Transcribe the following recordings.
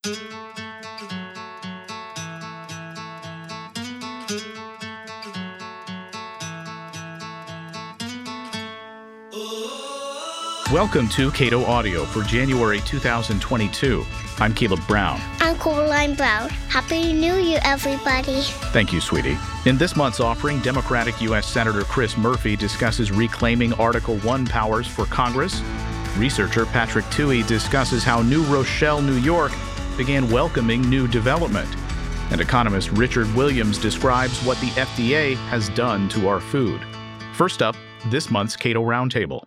Welcome to Cato Audio for January 2022. I'm Caleb Brown. I'm Coraline Brown. Happy New Year, everybody. Thank you, sweetie. In this month's offering, Democratic U.S. Senator Chris Murphy discusses reclaiming Article I powers for Congress. Researcher Patrick Tuohy discusses how New Rochelle, New York, began welcoming new development. And economist Richard Williams describes what the FDA has done to our food. First up, this month's Cato Roundtable.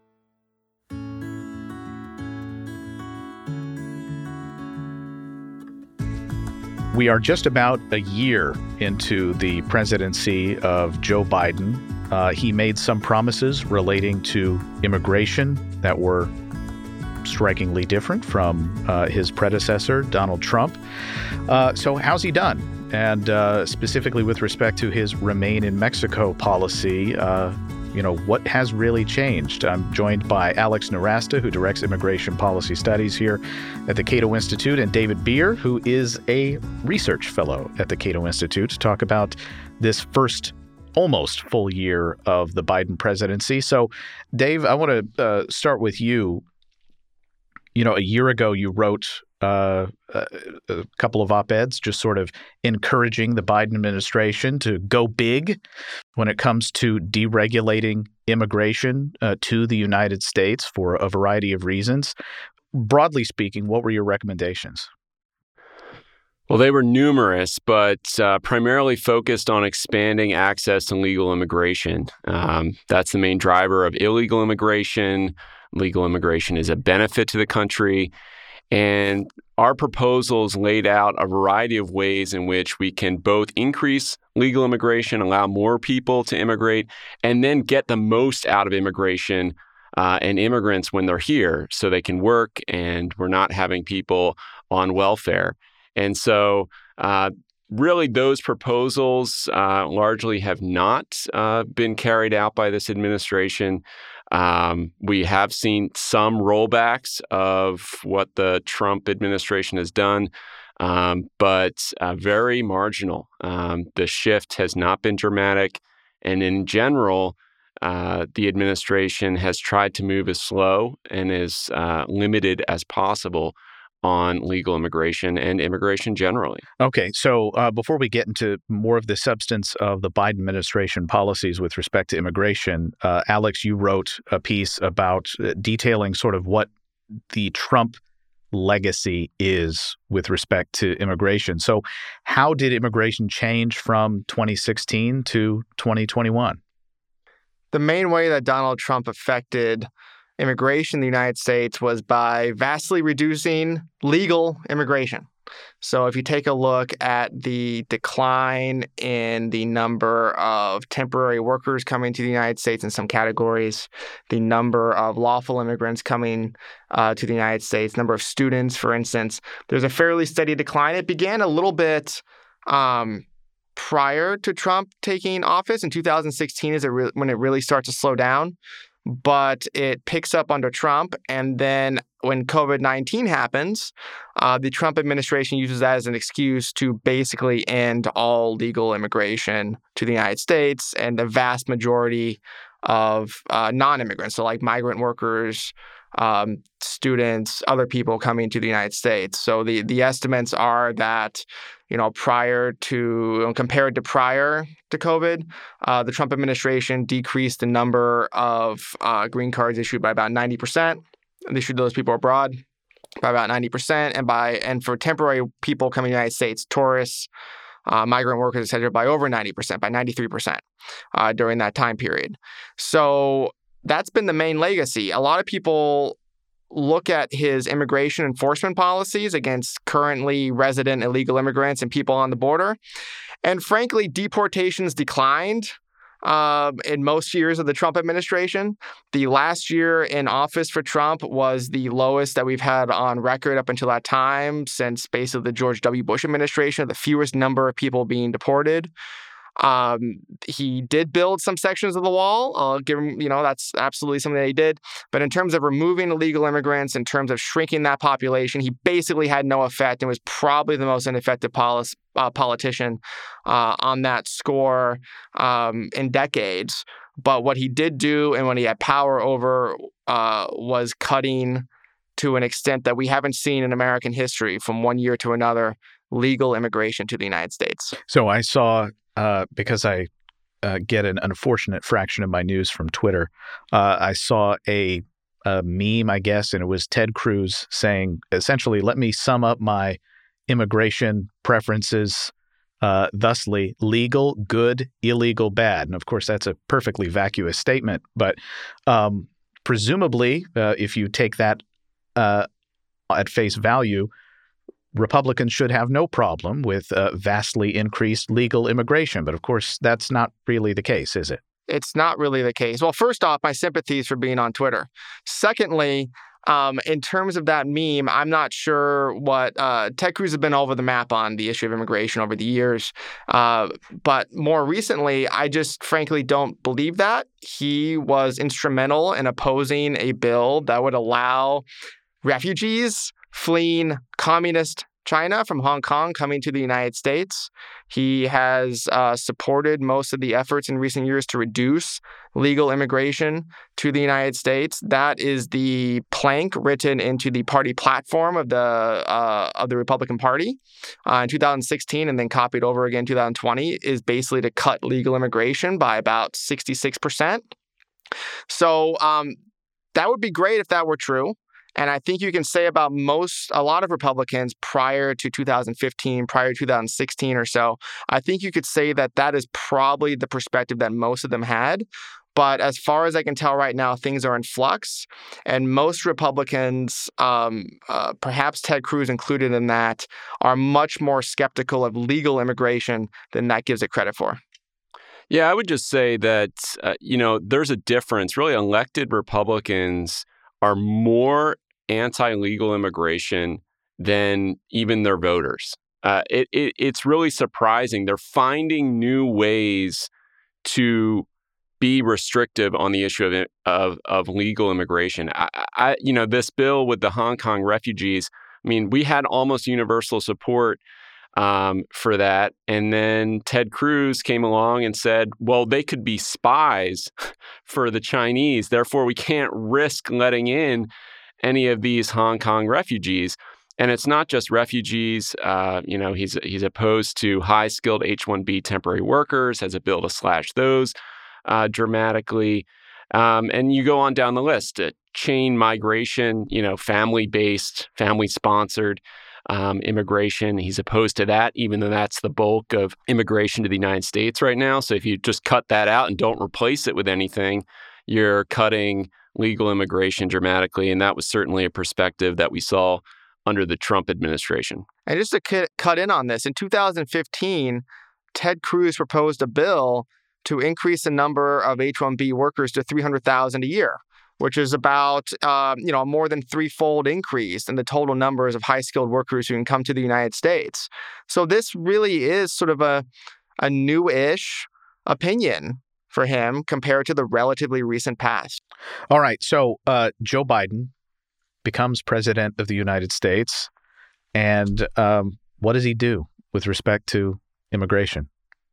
We are just about a year into the presidency of Joe Biden. He made some promises relating to immigration that were strikingly different from his predecessor, Donald Trump. So how's he done? And specifically with respect to his Remain in Mexico policy, what has really changed? I'm joined by Alex Nowrasteh, who directs immigration policy studies here at the Cato Institute, and David Bier, who is a research fellow at the Cato Institute, to talk about this first almost full year of the Biden presidency. So, Dave, I want to start with you. A year ago, you wrote a couple of op-eds just sort of encouraging the Biden administration to go big when it comes to deregulating immigration to the United States for a variety of reasons. Broadly speaking, what were your recommendations? Well, they were numerous, but primarily focused on expanding access to legal immigration. That's the main driver of illegal immigration. Legal immigration is a benefit to the country. And our proposals laid out a variety of ways in which we can both increase legal immigration, allow more people to immigrate, and then get the most out of immigration and immigrants when they're here so they can work and we're not having people on welfare. And so really those proposals largely have not been carried out by this administration. We have seen some rollbacks of what the Trump administration has done, but very marginal. The shift has not been dramatic. And in general, the administration has tried to move as slow and as limited as possible on legal immigration and immigration generally. Okay, so before we get into more of the substance of the Biden administration policies with respect to immigration, Alex, you wrote a piece about detailing sort of what the Trump legacy is with respect to immigration. So how did immigration change from 2016 to 2021? The main way that Donald Trump affected immigration in the United States was by vastly reducing legal immigration. So if you take a look at the decline in the number of temporary workers coming to the United States in some categories, the number of lawful immigrants coming to the United States, number of students, for instance, there's a fairly steady decline. It began a little bit prior to Trump taking office. In 2016 is when it really starts to slow down. But it picks up under Trump. And then when COVID-19 happens, the Trump administration uses that as an excuse to basically end all legal immigration to the United States and the vast majority of non-immigrants, so like migrant workers, students, other people coming to the United States. So the estimates are that, compared to COVID, the Trump administration decreased the number of green cards issued by about 90%. They issued those people abroad by about 90%, and for temporary people coming to the United States, tourists, migrant workers, et cetera, by over 90%, by 93% during that time period. So that's been the main legacy. A lot of people look at his immigration enforcement policies against currently resident illegal immigrants and people on the border. And frankly, deportations declined in most years of the Trump administration. The last year in office for Trump was the lowest that we've had on record up until that time since basically the George W. Bush administration, the fewest number of people being deported. He did build some sections of the wall. I'll give him, that's absolutely something that he did. But in terms of removing illegal immigrants, in terms of shrinking that population, he basically had no effect and was probably the most ineffective politician on that score in decades. But what he did do and when he had power over was cutting to an extent that we haven't seen in American history from one year to another, legal immigration to the United States. So I saw, because I get an unfortunate fraction of my news from Twitter, I saw a meme, I guess, and it was Ted Cruz saying, essentially, let me sum up my immigration preferences thusly: legal, good; illegal, bad. And of course, that's a perfectly vacuous statement. But presumably, if you take that at face value, Republicans should have no problem with vastly increased legal immigration. But of course, that's not really the case, is it? It's not really the case. Well, first off, my sympathies for being on Twitter. Secondly, in terms of that meme, I'm not sure what Ted Cruz has been over the map on the issue of immigration over the years. But more recently, I just frankly don't believe that. He was instrumental in opposing a bill that would allow refugees fleeing communist China from Hong Kong coming to the United States. He has supported most of the efforts in recent years to reduce legal immigration to the United States. That is the plank written into the party platform of the Republican Party in 2016 and then copied over again in 2020, is basically to cut legal immigration by about 66%. So that would be great if that were true. And I think you can say about a lot of Republicans prior to 2015, prior to 2016 or so, I think you could say that that is probably the perspective that most of them had. But as far as I can tell right now, things are in flux. And most Republicans, perhaps Ted Cruz included in that, are much more skeptical of legal immigration than that gives it credit for. Yeah, I would just say that, there's a difference. Really, elected Republicans are more anti-legal immigration than even their voters. It's really surprising. They're finding new ways to be restrictive on the issue of legal immigration. This bill with the Hong Kong refugees, we had almost universal support for that. And then Ted Cruz came along and said, well, they could be spies for the Chinese. Therefore, we can't risk letting in any of these Hong Kong refugees. And it's not just refugees. He's opposed to high-skilled H-1B temporary workers, has a bill to slash those dramatically. And you go on down the list. Chain migration, family-based, family-sponsored immigration. He's opposed to that, even though that's the bulk of immigration to the United States right now. So if you just cut that out and don't replace it with anything, you're cutting legal immigration dramatically. And that was certainly a perspective that we saw under the Trump administration. And just to cut in on this, in 2015, Ted Cruz proposed a bill to increase the number of H-1B workers to 300,000 a year, which is about a more than threefold increase in the total numbers of high-skilled workers who can come to the United States. So this really is sort of a new-ish opinion for him compared to the relatively recent past. All right. So Joe Biden becomes president of the United States. And what does he do with respect to immigration?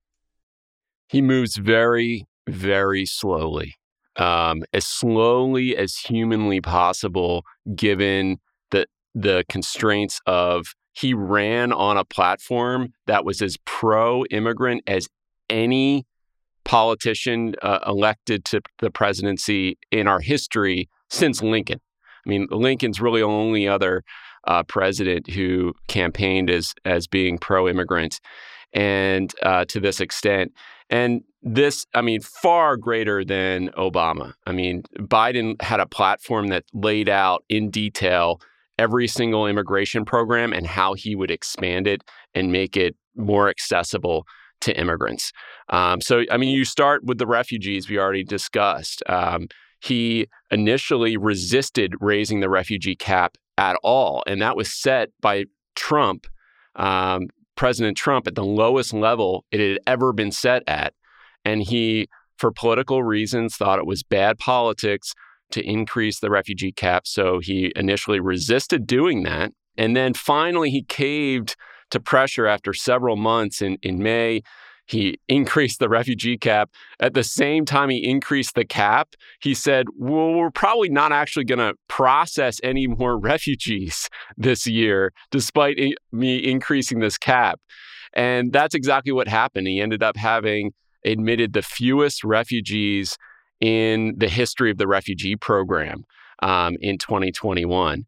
He moves very, very slowly. As slowly as humanly possible, given the constraints of he ran on a platform that was as pro-immigrant as any politician elected to the presidency in our history since Lincoln. Lincoln's really the only other president who campaigned as being pro-immigrant, and to this extent. And this, far greater than Obama. Biden had a platform that laid out in detail every single immigration program and how he would expand it and make it more accessible to immigrants. You start with the refugees we already discussed. He initially resisted raising the refugee cap at all, and that was set by Trump President Trump at the lowest level it had ever been set at. And he, for political reasons, thought it was bad politics to increase the refugee cap. So he initially resisted doing that. And then finally, he caved to pressure after several months. In May, he increased the refugee cap. At the same time he increased the cap, he said, well, we're probably not actually going to process any more refugees this year, despite me increasing this cap. And that's exactly what happened. He ended up having admitted the fewest refugees in the history of the refugee program in 2021.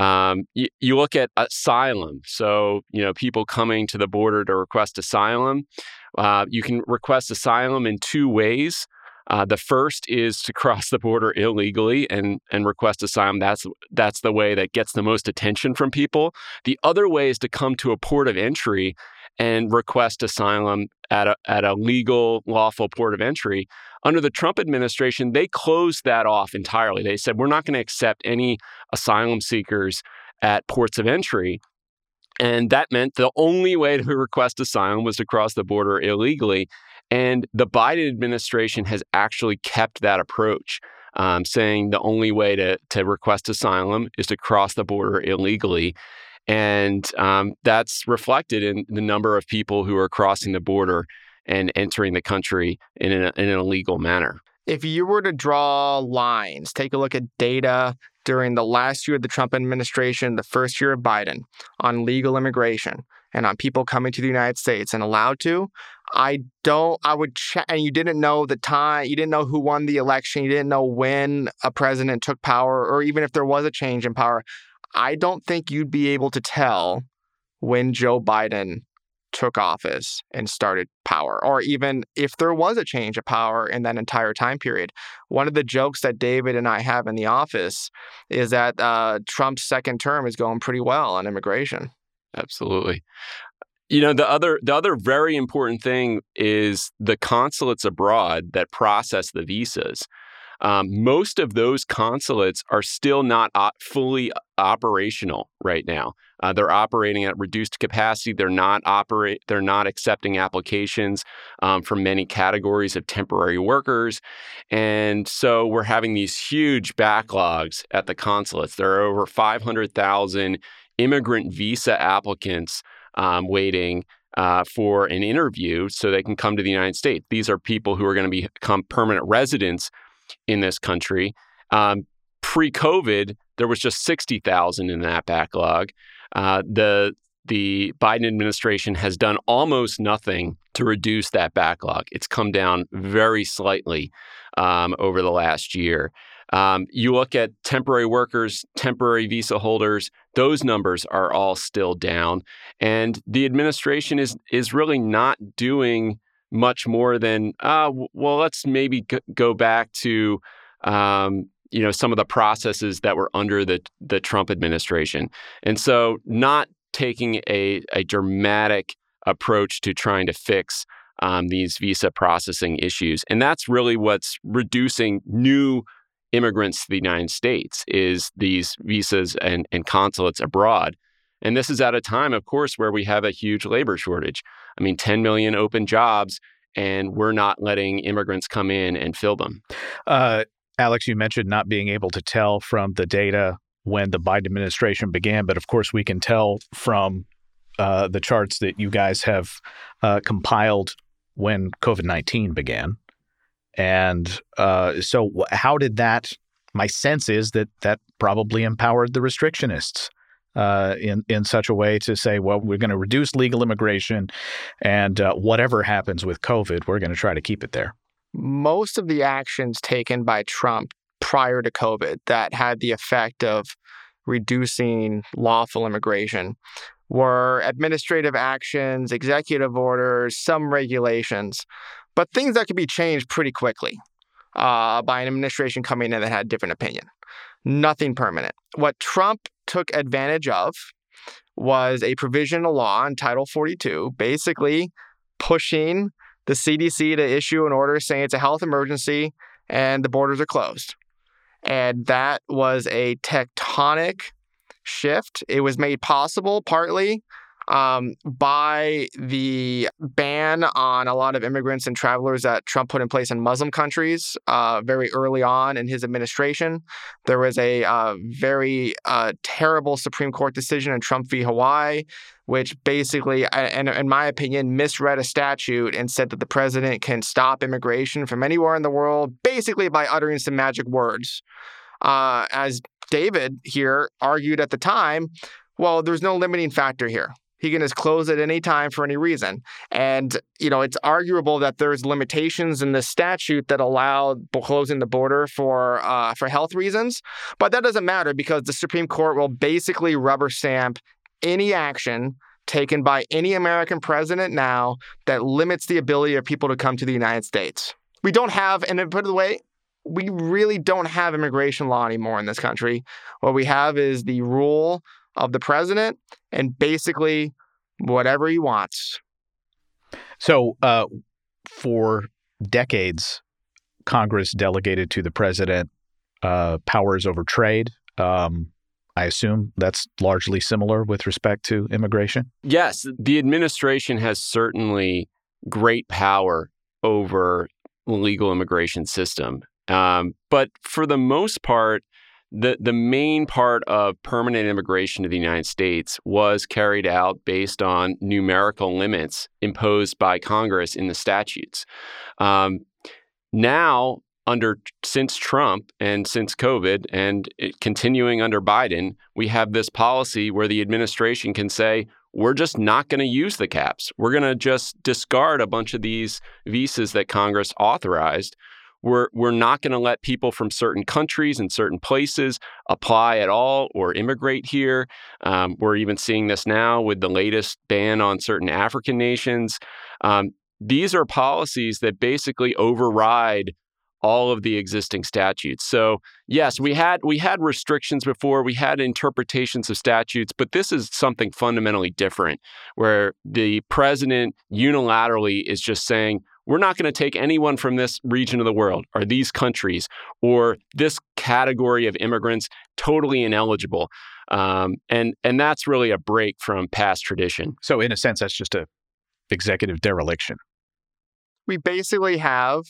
You look at asylum. So, people coming to the border to request asylum. You can request asylum in two ways. The first is to cross the border illegally and request asylum. That's the way that gets the most attention from people. The other way is to come to a port of entry and request asylum at a legal, lawful port of entry. Under the Trump administration, they closed that off entirely. They said, we're not going to accept any asylum seekers at ports of entry. And that meant the only way to request asylum was to cross the border illegally. And the Biden administration has actually kept that approach, saying the only way to request asylum is to cross the border illegally. And that's reflected in the number of people who are crossing the border and entering the country in an illegal manner. If you were to draw lines, take a look at data during the last year of the Trump administration, the first year of Biden, on legal immigration and on people coming to the United States and allowed to, and you didn't know the time, you didn't know who won the election, you didn't know when a president took power, or even if there was a change in power, I don't think you'd be able to tell when Joe Biden took office and started power, or even if there was a change of power in that entire time period. One of the jokes that David and I have in the office is that Trump's second term is going pretty well on immigration. Absolutely. The other very important thing is the consulates abroad that process the visas. Most of those consulates are still not fully operational right now. They're operating at reduced capacity. They're not accepting applications from many categories of temporary workers. And so we're having these huge backlogs at the consulates. There are over 500,000 immigrant visa applicants waiting for an interview so they can come to the United States. These are people who are going to become permanent residents in this country. Pre-COVID, there was just 60,000 in that backlog. The Biden administration has done almost nothing to reduce that backlog. It's come down very slightly over the last year. You look at temporary workers, temporary visa holders, those numbers are all still down. And the administration is really not doing much more than, let's maybe go back to, some of the processes that were under the Trump administration. And so not taking a dramatic approach to trying to fix these visa processing issues. And that's really what's reducing new immigrants to the United States is these visas and consulates abroad. And this is at a time, of course, where we have a huge labor shortage. 10 million open jobs, and we're not letting immigrants come in and fill them. Alex, you mentioned not being able to tell from the data when the Biden administration began, but of course we can tell from the charts that you guys have compiled when COVID-19 began. And so how did that, my sense is that probably empowered the restrictionists in such a way to say, well, we're going to reduce legal immigration and whatever happens with COVID, we're going to try to keep it there. Most of the actions taken by Trump prior to COVID that had the effect of reducing lawful immigration were administrative actions, executive orders, some regulations, but things that could be changed pretty quickly by an administration coming in that had a different opinion. Nothing permanent. What Trump took advantage of was a provision of law in Title 42, basically pushing the CDC to issue an order saying it's a health emergency and the borders are closed. And that was a tectonic shift. It was made possible partly by the ban on a lot of immigrants and travelers that Trump put in place in Muslim countries very early on in his administration. There was a very terrible Supreme Court decision in Trump v. Hawaii, which basically, and in my opinion, misread a statute and said that the president can stop immigration from anywhere in the world, basically by uttering some magic words. As David here argued at the time, well, there's no limiting factor here. He can just close at any time for any reason. And, it's arguable that there's limitations in the statute that allow closing the border for health reasons. But that doesn't matter because the Supreme Court will basically rubber stamp any action taken by any American president now that limits the ability of people to come to the United States. We don't have, and to put it away, we really don't have immigration law anymore in this country. What we have is the rule of the president and basically whatever he wants. So for decades, Congress delegated to the president powers over trade. I assume that's largely similar with respect to immigration? Yes, the administration has certainly great power over the legal immigration system. But for the most part, the main part of permanent immigration to the United States was carried out based on numerical limits imposed by Congress in the statutes. Now, since Trump and since COVID and continuing under Biden, we have this policy where the administration can say, we're just not going to use the caps. We're going to just discard a bunch of these visas that Congress authorized. We're not going to let people from certain countries and certain places apply at all or immigrate here. We're even seeing this now with the latest ban on certain African nations. These are policies that basically override all of the existing statutes. So yes, we had restrictions before, we had interpretations of statutes, but this is something fundamentally different where the president unilaterally is just saying, we're not going to take anyone from this region of the world or these countries or this category of immigrants, totally ineligible. And that's really a break from past tradition. So in a sense, that's just a executive dereliction. We basically have,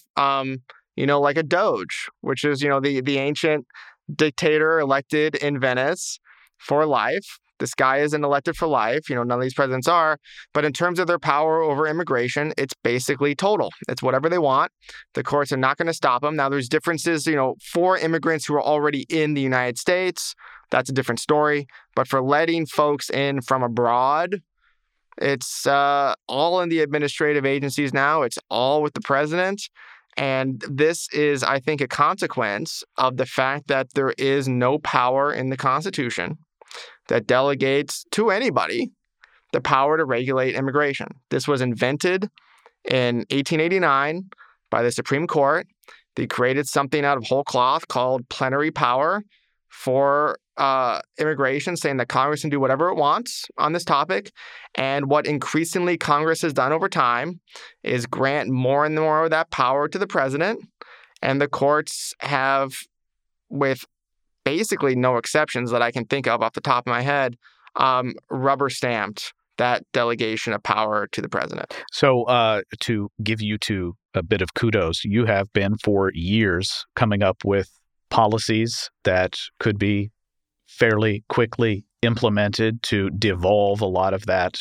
like a doge, which is, the ancient dictator elected in Venice for life. This guy isn't elected for life. None of these presidents are. But in terms of their power over immigration, it's basically total. It's whatever they want. The courts are not going to stop them. Now, there's differences, for immigrants who are already in the United States. That's a different story. But for letting folks in from abroad, it's all in the administrative agencies now. It's all with the president. And this is, I think, a consequence of the fact that there is no power in the Constitution that delegates to anybody the power to regulate immigration. This was invented in 1889 by the Supreme Court. They created something out of whole cloth called plenary power for immigration, saying that Congress can do whatever it wants on this topic. And what increasingly Congress has done over time is grant more and more of that power to the president. And the courts have, with basically no exceptions that I can think of off the top of my head, rubber stamped that delegation of power to the president. So to give you two a bit of kudos, you have been for years coming up with policies that could be fairly quickly implemented to devolve a lot of that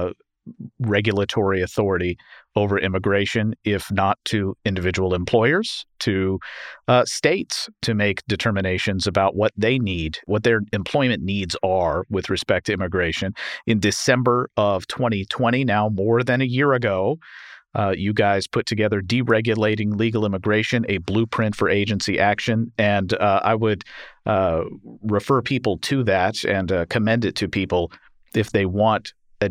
regulatory authority over immigration, if not to individual employers, to states to make determinations about what they need, what their employment needs are with respect to immigration. In December of 2020, now more than a year ago, you guys put together Deregulating Legal Immigration, a blueprint for agency action. And I would refer people to that and commend it to people if they want a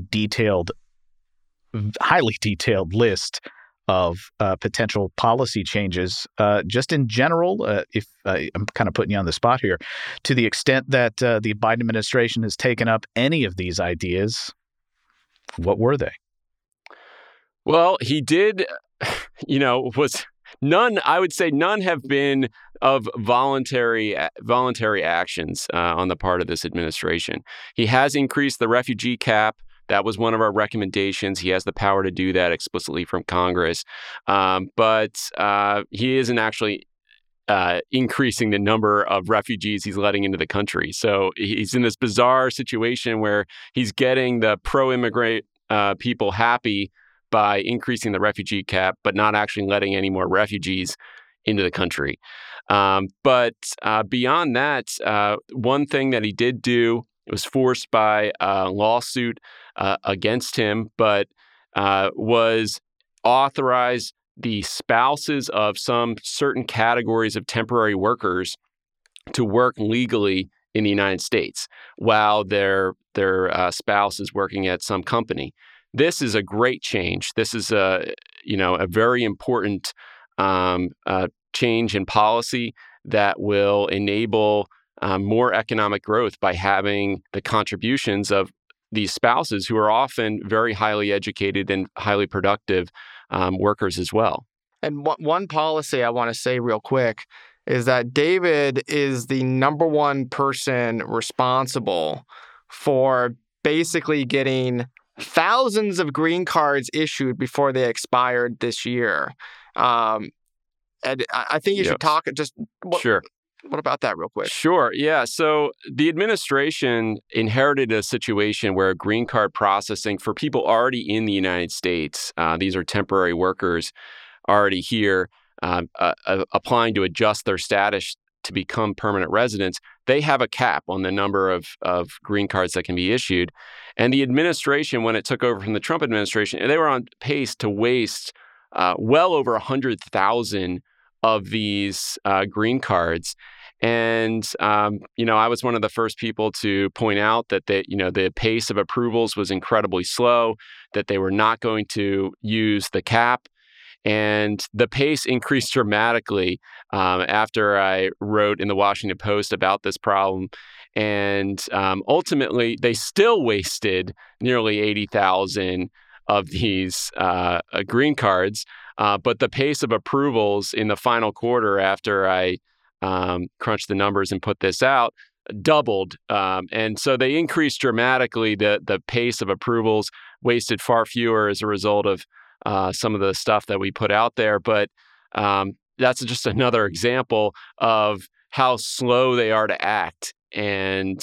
highly detailed list of potential policy changes. Just in general, if I'm kind of putting you on the spot here, to the extent that the Biden administration has taken up any of these ideas, what were they? Well, he did, was none, I would say none have been of voluntary actions on the part of this administration. He has increased the refugee cap That was one of our recommendations. He has the power to do that explicitly from Congress. But he isn't actually increasing the number of refugees he's letting into the country. So he's in this bizarre situation where he's getting the pro-immigrant people happy by increasing the refugee cap, but not actually letting any more refugees into the country. But beyond that, one thing that he did do, it was forced by a lawsuit against him, but was authorize the spouses of some certain categories of temporary workers to work legally in the United States while their spouse is working at some company. This is a great change. This is a very important change in policy that will enable more economic growth by having the contributions of these spouses who are often very highly educated and highly productive workers as well. And one policy I want to say real quick is that David is the number one person responsible for basically getting thousands of green cards issued before they expired this year. And I think you should talk Sure. What about that real quick? Sure. Yeah. So the administration inherited a situation where green card processing for people already in the United States, these are temporary workers already here, applying to adjust their status to become permanent residents, they have a cap on the number of green cards that can be issued. And the administration, when it took over from the Trump administration, they were on pace to waste well over 100,000 of these green cards. And, I was one of the first people to point out that the pace of approvals was incredibly slow, that they were not going to use the cap. And the pace increased dramatically after I wrote in the Washington Post about this problem. And ultimately, they still wasted nearly 80,000 of these green cards. But the pace of approvals in the final quarter after I crunched the numbers and put this out doubled. And so they increased dramatically the pace of approvals, wasted far fewer as a result of some of the stuff that we put out there. But that's just another example of how slow they are to act. And,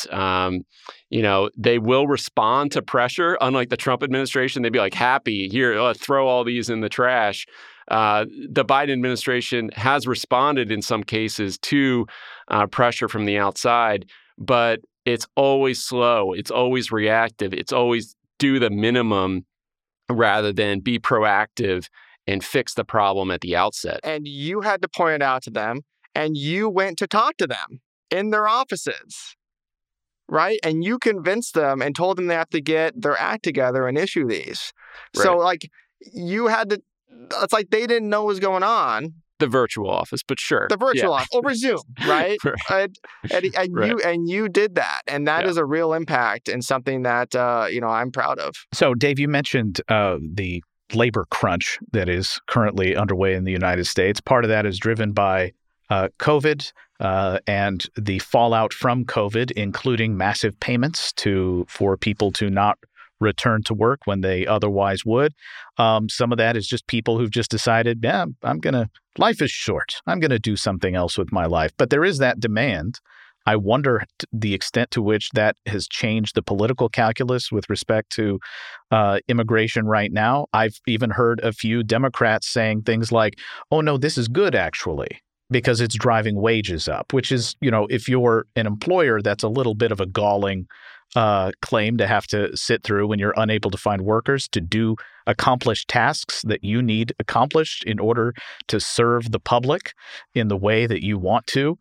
they will respond to pressure. Unlike the Trump administration, they'd be like, happy, here, throw all these in the trash. The Biden administration has responded in some cases to pressure from the outside, but it's always slow. It's always reactive. It's always do the minimum rather than be proactive and fix the problem at the outset. And you had to point it out to them, and you went to talk to them in their offices, right? And you convinced them and told them they have to get their act together and issue these. Right. So, you had to, it's like they didn't know what was going on. The virtual office, but sure. The virtual office over Zoom, right? Right. And you did that, and that is a real impact and something that I'm proud of. So, Dave, you mentioned the labor crunch that is currently underway in the United States. Part of that is driven by COVID and the fallout from COVID, including massive payments for people to not return to work when they otherwise would. Some of that is just people who've just decided, life is short. I'm going to do something else with my life. But there is that demand. I wonder the extent to which that has changed the political calculus with respect to immigration right now. I've even heard a few Democrats saying things like, oh, no, this is good, actually, because it's driving wages up, which is, if you're an employer, that's a little bit of a galling claim to have to sit through when you're unable to find workers to do accomplished tasks that you need accomplished in order to serve the public in the way that you want to.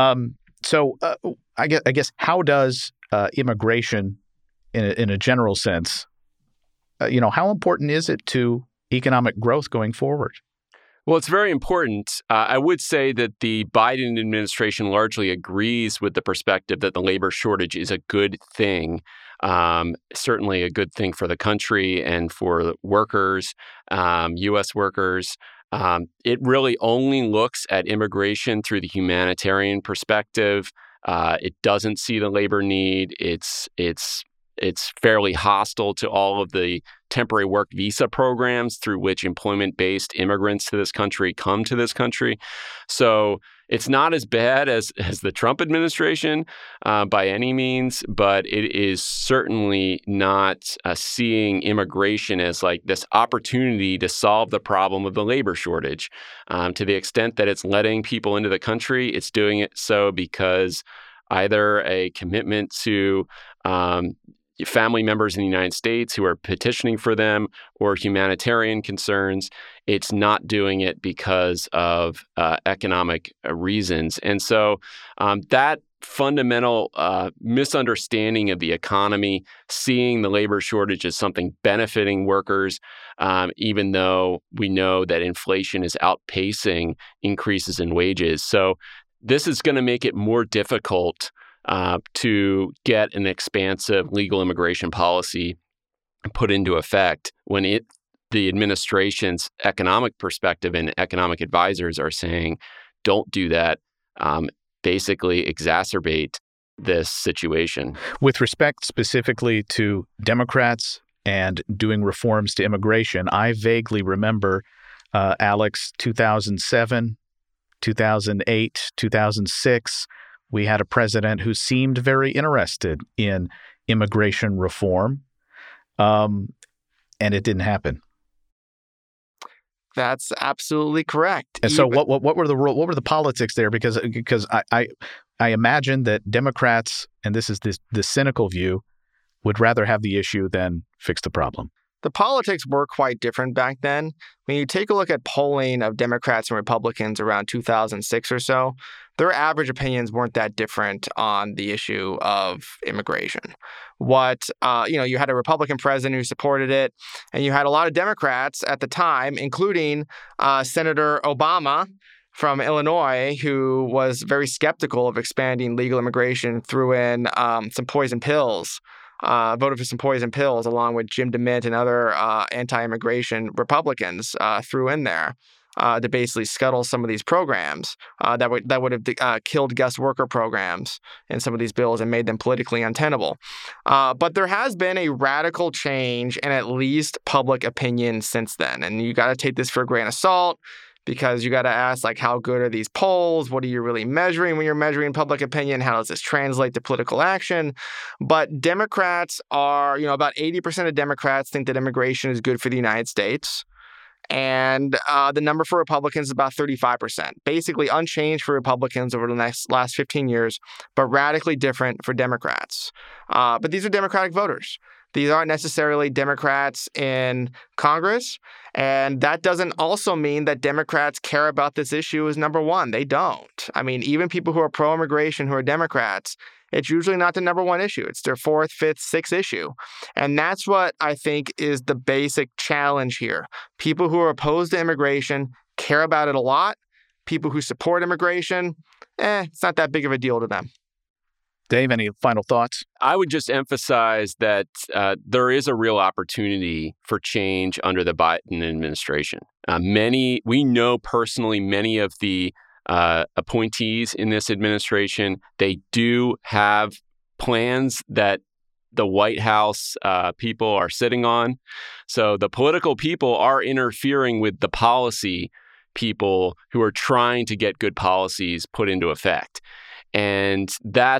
So I guess how does immigration, in a general sense, how important is it to economic growth going forward? Well, it's very important. I would say that the Biden administration largely agrees with the perspective that the labor shortage is a good thing, certainly a good thing for the country and for workers, U.S. workers. It really only looks at immigration through the humanitarian perspective. It doesn't see the labor need. It's It's fairly hostile to all of the temporary work visa programs through which employment-based immigrants to this country come to this country. So it's not as bad as the Trump administration by any means, but it is certainly not seeing immigration as like this opportunity to solve the problem of the labor shortage. To the extent that it's letting people into the country, it's doing it so because either a commitment to family members in the United States who are petitioning for them or humanitarian concerns. It's not doing it because of economic reasons. And so that fundamental misunderstanding of the economy, seeing the labor shortage as something benefiting workers, even though we know that inflation is outpacing increases in wages. So this is going to make it more difficult to get an expansive legal immigration policy put into effect when the administration's economic perspective and economic advisors are saying, don't do that, basically exacerbate this situation. With respect specifically to Democrats and doing reforms to immigration, I vaguely remember, Alex, 2007, 2008, 2006, we had a president who seemed very interested in immigration reform, and it didn't happen. That's absolutely correct. And so, what were the politics there? Because I imagine that Democrats, and this is the cynical view, would rather have the issue than fix the problem. The politics were quite different back then. When you take a look at polling of Democrats and Republicans around 2006 or so, their average opinions weren't that different on the issue of immigration. You had a Republican president who supported it, and you had a lot of Democrats at the time, including Senator Obama from Illinois, who was very skeptical of expanding legal immigration, threw in some poison pills. Voted for some poison pills along with Jim DeMint and other anti-immigration Republicans threw in there to basically scuttle some of these programs that would have killed guest worker programs in some of these bills and made them politically untenable. But there has been a radical change in at least public opinion since then. And you got to take this for a grain of salt, because you got to ask, like, how good are these polls? What are you really measuring when you're measuring public opinion? How does this translate to political action? But Democrats are, about 80% of Democrats think that immigration is good for the United States. And the number for Republicans is about 35%, basically unchanged for Republicans over the last 15 years, but radically different for Democrats. But these are Democratic voters. These aren't necessarily Democrats in Congress. And that doesn't also mean that Democrats care about this issue as number one. They don't. I mean, even people who are pro-immigration who are Democrats, it's usually not the number one issue. It's their fourth, fifth, sixth issue. And that's what I think is the basic challenge here. People who are opposed to immigration care about it a lot. People who support immigration, it's not that big of a deal to them. Dave, any final thoughts? I would just emphasize that there is a real opportunity for change under the Biden administration. We know personally many of the appointees in this administration. They do have plans that the White House people are sitting on. So the political people are interfering with the policy people who are trying to get good policies put into effect. And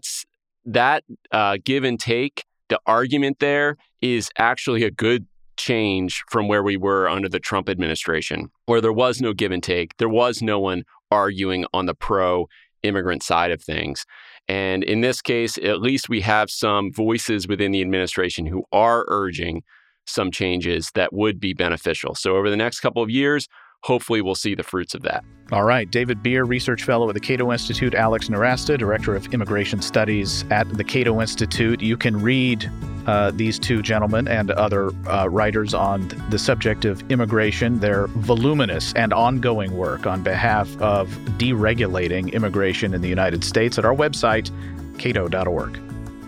that give and take, the argument there is actually a good change from where we were under the Trump administration, where there was no give and take. There was no one arguing on the pro-immigrant side of things. And in this case, at least we have some voices within the administration who are urging some changes that would be beneficial. So over the next couple of years, hopefully we'll see the fruits of that. All right. David Bier, Research Fellow at the Cato Institute. Alex Nowrasteh, Director of Immigration Studies at the Cato Institute. You can read these two gentlemen and other writers on the subject of immigration, their voluminous and ongoing work on behalf of deregulating immigration in the United States at our website, cato.org.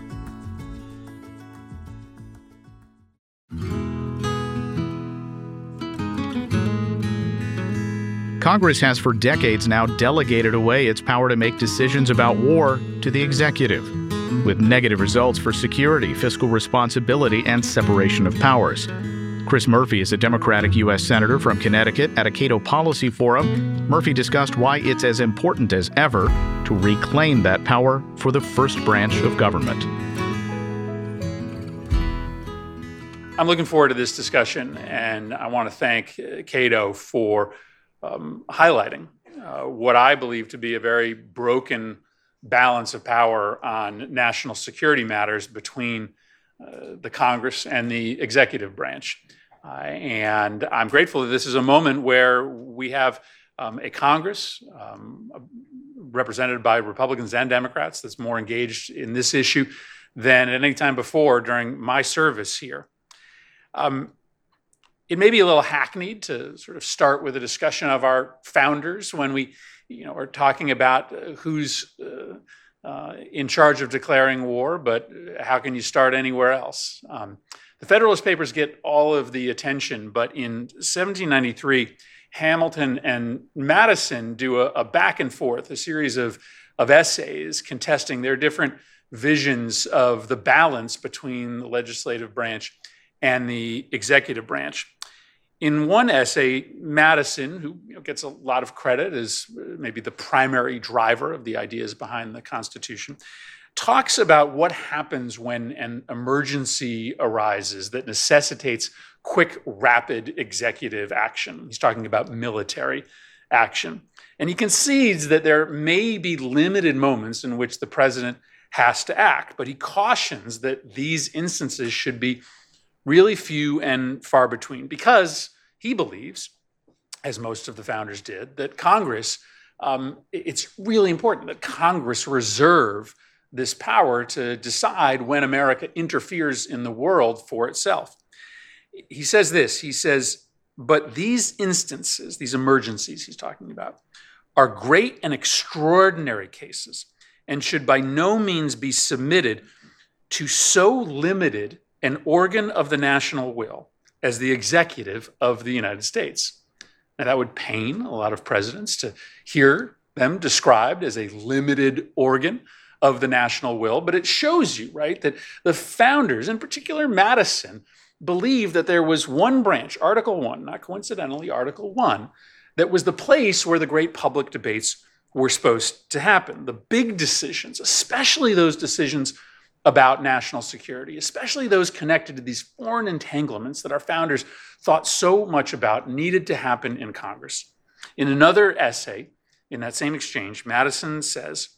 Congress has for decades now delegated away its power to make decisions about war to the executive. with negative results for security, fiscal responsibility, and separation of powers. Chris Murphy is a Democratic U.S. Senator from Connecticut. At a Cato Policy Forum, Murphy discussed why it's as important as ever to reclaim that power for the first branch of government. I'm looking forward to this discussion, and I want to thank Cato for highlighting what I believe to be a very broken balance of power on national security matters between the Congress and the executive branch. And I'm grateful that this is a moment where we have a Congress represented by Republicans and Democrats that's more engaged in this issue than at any time before during my service here. It may be a little hackneyed to sort of start with a discussion of our founders when we, are talking about who's in charge of declaring war, but how can you start anywhere else? The Federalist Papers get all of the attention, but in 1793, Hamilton and Madison do a back and forth, a series of essays contesting their different visions of the balance between the legislative branch and the executive branch. In one essay, Madison, who gets a lot of credit as maybe the primary driver of the ideas behind the Constitution, talks about what happens when an emergency arises that necessitates quick, rapid executive action. He's talking about military action. And he concedes that there may be limited moments in which the president has to act, but he cautions that these instances should be really few and far between, because he believes, as most of the founders did, that Congress, it's really important that Congress reserve this power to decide when America interferes in the world for itself. He says this, he says, but these instances, these emergencies he's talking about, are great and extraordinary cases and should by no means be submitted to so limited an organ of the national will as the executive of the United States. Now, that would pain a lot of presidents to hear them described as a limited organ of the national will, but it shows you, right, that the founders, in particular Madison, believed that there was one branch, Article 1, not coincidentally, Article 1, that was the place where the great public debates were supposed to happen. The big decisions, especially those decisions about national security, especially those connected to these foreign entanglements that our founders thought so much about, needed to happen in Congress. In another essay, in that same exchange, Madison says,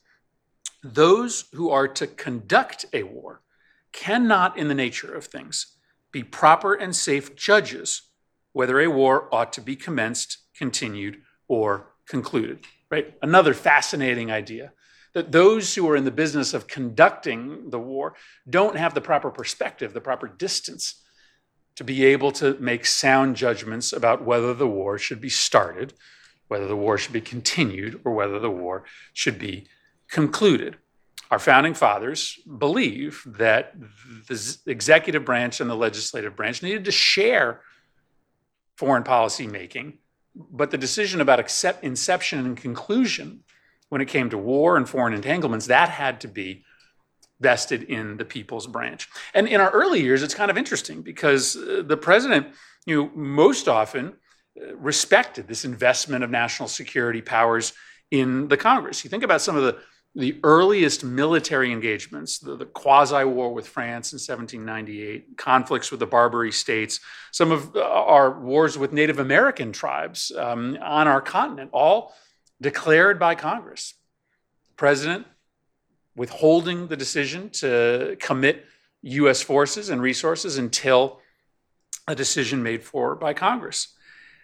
those who are to conduct a war cannot, in the nature of things, be proper and safe judges whether a war ought to be commenced, continued, or concluded. Right? Another fascinating idea, that those who are in the business of conducting the war don't have the proper perspective, the proper distance to be able to make sound judgments about whether the war should be started, whether the war should be continued, or whether the war should be concluded. Our founding fathers believe that the executive branch and the legislative branch needed to share foreign policy making, but the decision about inception and conclusion when it came to war and foreign entanglements, that had to be vested in the people's branch. And in our early years, it's kind of interesting because the president, most often respected this investment of national security powers in the Congress. You think about some of the earliest military engagements, the quasi-war with France in 1798, conflicts with the Barbary States, some of our wars with Native American tribes on our continent, all declared by Congress. The president withholding the decision to commit U.S. forces and resources until a decision made for by Congress.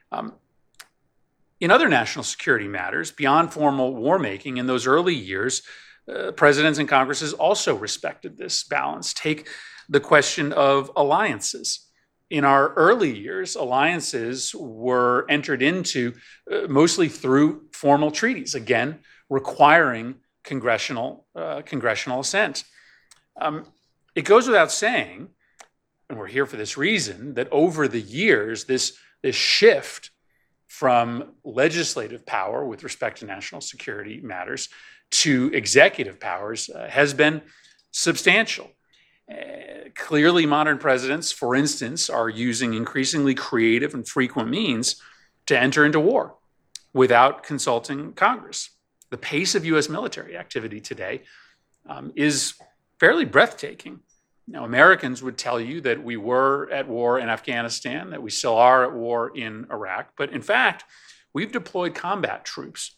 In other national security matters, beyond formal war making, in those early years, presidents and Congresses also respected this balance. Take the question of alliances. In our early years, alliances were entered into mostly through formal treaties, again, requiring congressional assent. It goes without saying, and we're here for this reason, that over the years, this shift from legislative power with respect to national security matters to executive powers has been substantial. Clearly, modern presidents, for instance, are using increasingly creative and frequent means to enter into war without consulting Congress. The pace of U.S. military activity today is fairly breathtaking. Now, Americans would tell you that we were at war in Afghanistan, that we still are at war in Iraq, but in fact, we've deployed combat troops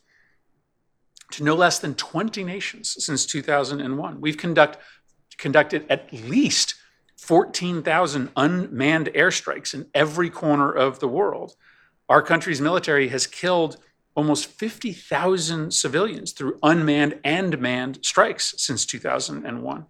to no less than 20 nations since 2001. We've conducted at least 14,000 unmanned airstrikes in every corner of the world. Our country's military has killed almost 50,000 civilians through unmanned and manned strikes since 2001.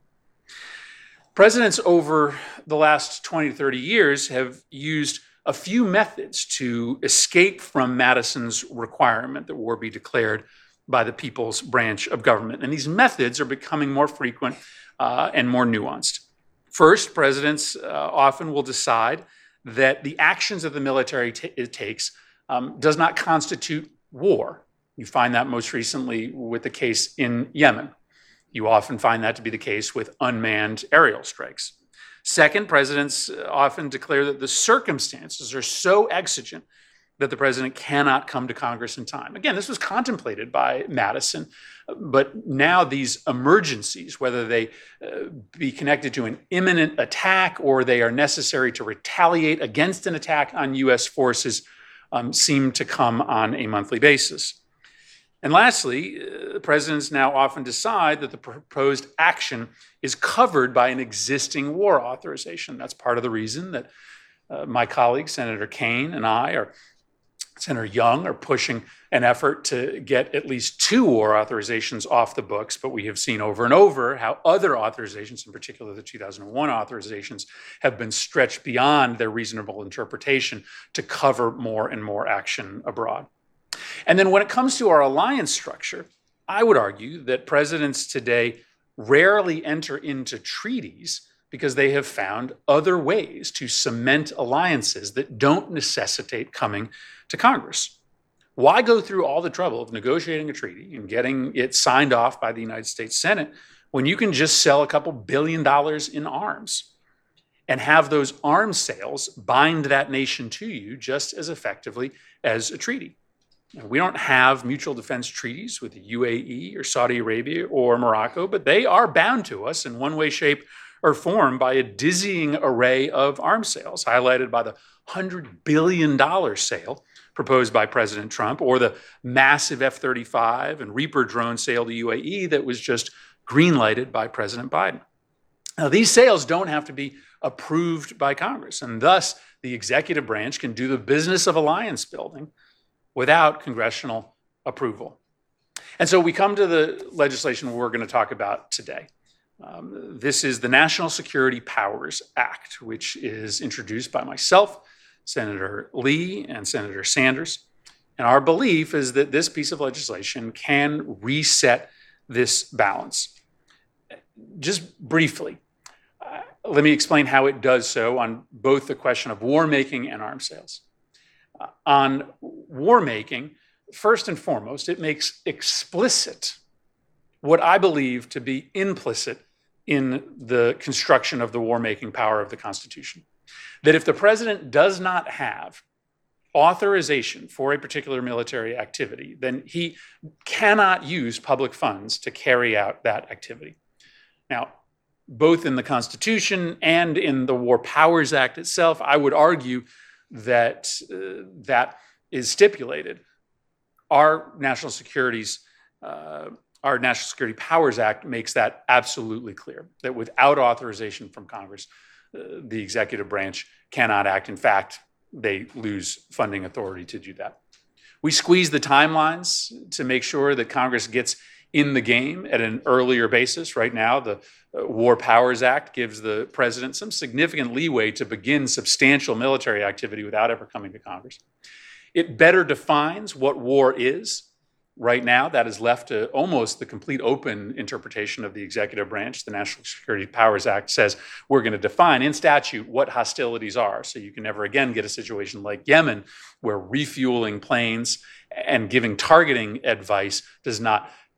Presidents over the last 20 to 30 years have used a few methods to escape from Madison's requirement that war be declared by the people's branch of government. And these methods are becoming more frequent and more nuanced. First, presidents often will decide that the actions of the military it takes does not constitute war. You find that most recently with the case in Yemen. You often find that to be the case with unmanned aerial strikes. Second, presidents often declare that the circumstances are so exigent that the president cannot come to Congress in time. Again, this was contemplated by Madison, but now these emergencies, whether they be connected to an imminent attack or they are necessary to retaliate against an attack on U.S. forces, seem to come on a monthly basis. And lastly, presidents now often decide that the proposed action is covered by an existing war authorization. That's part of the reason that my colleague, Senator Kaine, and I, or Senator Young, are pushing an effort to get at least 2 war authorizations off the books. But we have seen over and over how other authorizations, in particular the 2001 authorizations, have been stretched beyond their reasonable interpretation to cover more and more action abroad. And then when it comes to our alliance structure, I would argue that presidents today rarely enter into treaties because they have found other ways to cement alliances that don't necessitate coming to Congress. Why go through all the trouble of negotiating a treaty and getting it signed off by the United States Senate when you can just sell a couple $1 billion in arms and have those arms sales bind that nation to you just as effectively as a treaty? We don't have mutual defense treaties with the UAE or Saudi Arabia or Morocco, but they are bound to us in one way, shape, or form by a dizzying array of arms sales, highlighted by the $100 billion sale proposed by President Trump, or the massive F-35 and Reaper drone sale to UAE that was just green-lighted by President Biden. Now, these sales don't have to be approved by Congress, and thus the executive branch can do the business of alliance building without congressional approval. And so we come to the legislation we're going to talk about today. This is the National Security Powers Act, which is introduced by myself, Senator Lee, and Senator Sanders. And our belief is that this piece of legislation can reset this balance. Just briefly, let me explain how it does so on both the question of war making and arms sales. On war making, first and foremost, it makes explicit what I believe to be implicit in the construction of the war-making power of the Constitution. That if the president does not have authorization for a particular military activity, then he cannot use public funds to carry out that activity. Now, both in the Constitution and in the War Powers Act itself, I would argue that that is stipulated. Our National Security Powers Act makes that absolutely clear, that without authorization from Congress, the executive branch cannot act. In fact, they lose funding authority to do that. We squeeze the timelines to make sure that Congress gets in the game at an earlier basis. Right now, the War Powers Act gives the president some significant leeway to begin substantial military activity without ever coming to Congress. It better defines what war is. Right now, that is left to almost the complete open interpretation of the executive branch. The National Security Powers Act says we're going to define in statute what hostilities are, so you can never again get a situation like Yemen where refueling planes and giving targeting advice does not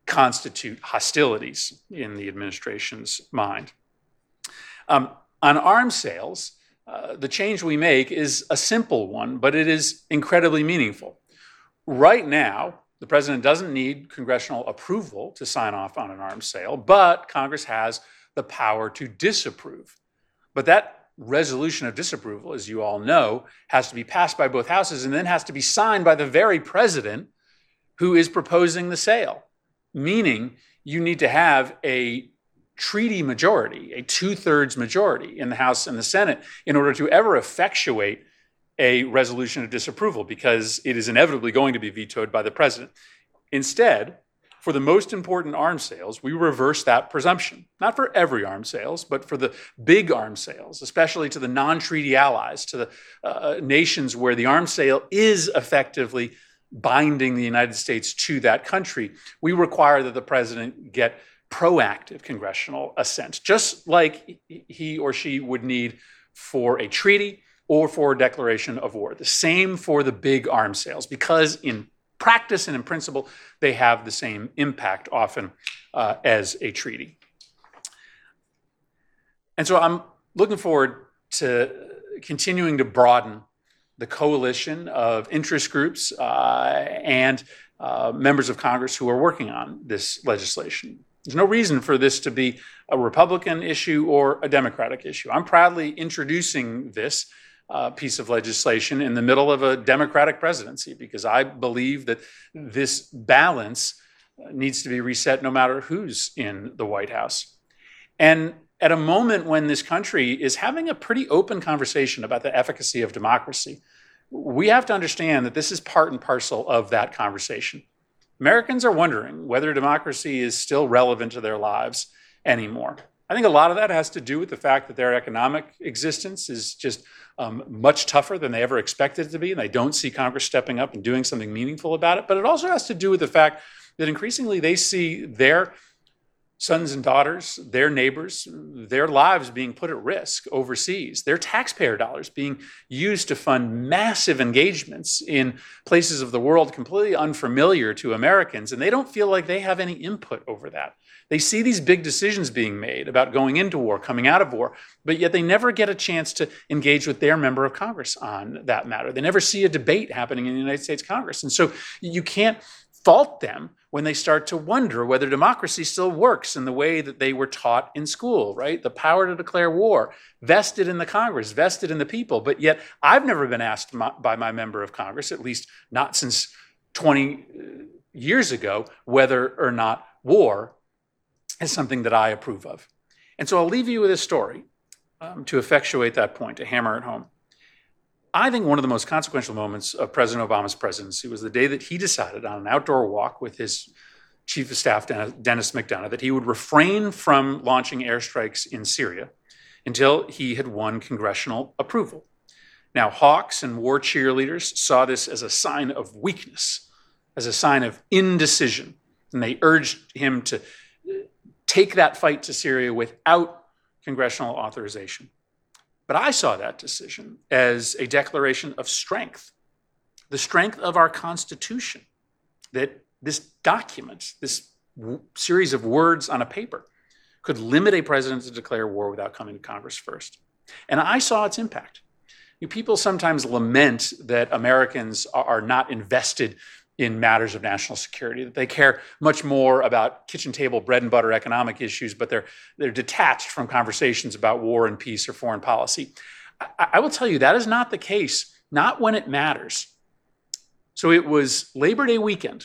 constitute hostilities in the administration's mind. On arms sales, the change we make is a simple one, but it is incredibly meaningful. Right now, the president doesn't need congressional approval to sign off on an arms sale, but Congress has the power to disapprove. But that resolution of disapproval, as you all know, has to be passed by both houses and then has to be signed by the very president who is proposing the sale, meaning you need to have a treaty majority, a 2/3 majority in the House and the Senate in order to ever effectuate a resolution of disapproval, because it is inevitably going to be vetoed by the president. Instead, for the most important arms sales, we reverse that presumption. Not for every arms sales, but for the big arms sales, especially to the non-treaty allies, to the nations where the arms sale is effectively binding the United States to that country. We require that the president get proactive congressional assent, just like he or she would need for a treaty or for a declaration of war. The same for the big arms sales, because in practice and in principle, they have the same impact often as a treaty. And so I'm looking forward to continuing to broaden the coalition of interest groups and members of Congress who are working on this legislation. There's no reason for this to be a Republican issue or a Democratic issue. I'm proudly introducing this piece of legislation in the middle of a Democratic presidency, because I believe that this balance needs to be reset no matter who's in the White House. And at a moment when this country is having a pretty open conversation about the efficacy of democracy, we have to understand that this is part and parcel of that conversation. Americans are wondering whether democracy is still relevant to their lives anymore. I think a lot of that has to do with the fact that their economic existence is just much tougher than they ever expected it to be, and they don't see Congress stepping up and doing something meaningful about it. But it also has to do with the fact that increasingly they see their sons and daughters, their neighbors, their lives being put at risk overseas, their taxpayer dollars being used to fund massive engagements in places of the world completely unfamiliar to Americans, and they don't feel like they have any input over that. They see these big decisions being made about going into war, coming out of war, but yet they never get a chance to engage with their member of Congress on that matter. They never see a debate happening in the United States Congress. And so you can't fault them when they start to wonder whether democracy still works in the way that they were taught in school, right? The power to declare war, vested in the Congress, vested in the people. But yet I've never been asked by my member of Congress, at least not since 20 years ago, whether or not war is something that I approve of. And so I'll leave you with a story to effectuate that point, to hammer it home. I think one of the most consequential moments of President Obama's presidency was the day that he decided on an outdoor walk with his chief of staff, Dennis McDonough, that he would refrain from launching airstrikes in Syria until he had won congressional approval. Now, hawks and war cheerleaders saw this as a sign of weakness, as a sign of indecision, and they urged him to take that fight to Syria without congressional authorization. But I saw that decision as a declaration of strength, the strength of our Constitution, that this document, this series of words on a paper, could limit a president to declare war without coming to Congress first. And I saw its impact. People sometimes lament that Americans are not invested in matters of national security, that they care much more about kitchen table bread and butter economic issues, but they're detached from conversations about war and peace or foreign policy. I will tell you that is not the case, not when it matters. So it was Labor Day weekend,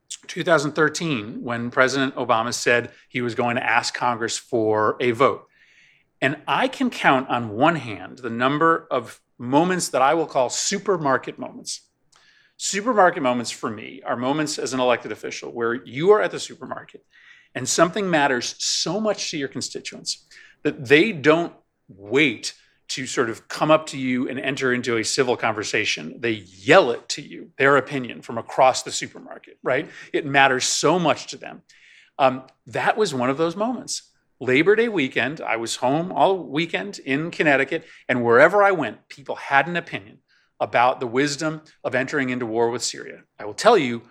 2013, when President Obama said he was going to ask Congress for a vote. And I can count on one hand the number of moments that I will call supermarket moments. Supermarket moments for me are moments as an elected official where you are at the supermarket and something matters so much to your constituents that they don't wait to sort of come up to you and enter into a civil conversation. They yell it to you, their opinion from across the supermarket, right? It matters so much to them. That was one of those moments. Labor Day weekend, I was home all weekend in Connecticut, and wherever I went, people had an opinion about the wisdom of entering into war with Syria. I will tell you,